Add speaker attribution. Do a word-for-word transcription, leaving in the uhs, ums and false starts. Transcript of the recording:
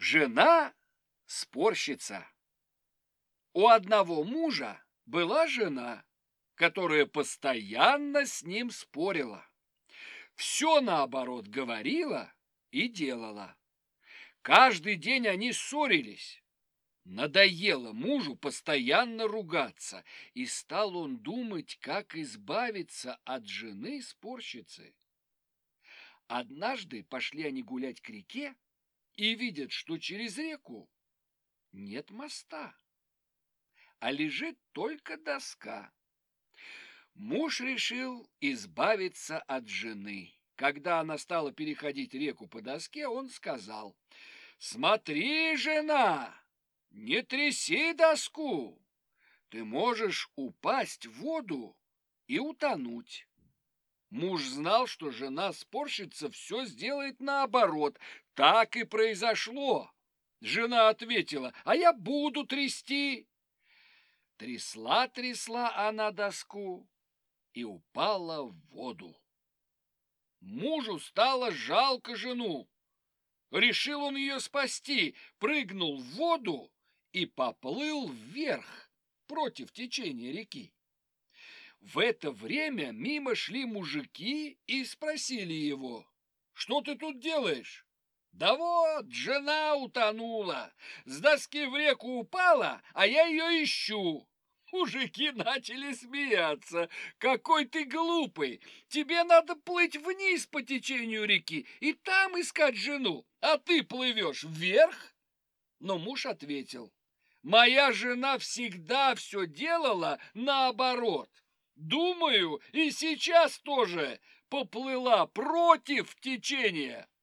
Speaker 1: Жена-спорщица. У одного мужа была жена, которая постоянно с ним спорила. Все наоборот говорила и делала. Каждый день они ссорились. Надоело мужу постоянно ругаться, и стал он думать, как избавиться от жены-спорщицы. Однажды пошли они гулять к реке и видят, что через реку нет моста, а лежит только доска. Муж решил избавиться от жены. Когда она стала переходить реку по доске, он сказал: «Смотри, жена, не тряси доску, ты можешь упасть в воду и утонуть». Муж знал, что жена-спорщица все сделает наоборот. Так и произошло. Жена ответила: «А я буду трясти». Трясла-трясла она доску и упала в воду. Мужу стало жалко жену. Решил он ее спасти, прыгнул в воду и поплыл вверх против течения реки. В это время мимо шли мужики и спросили его: «Что ты тут делаешь?» «Да вот, жена утонула, с доски в реку упала, а я ее ищу». Мужики начали смеяться. «Какой ты глупый! Тебе надо плыть вниз по течению реки и там искать жену, а ты плывешь вверх». Но муж ответил: «Моя жена всегда все делала наоборот. Думаю, и сейчас тоже поплыла против течения».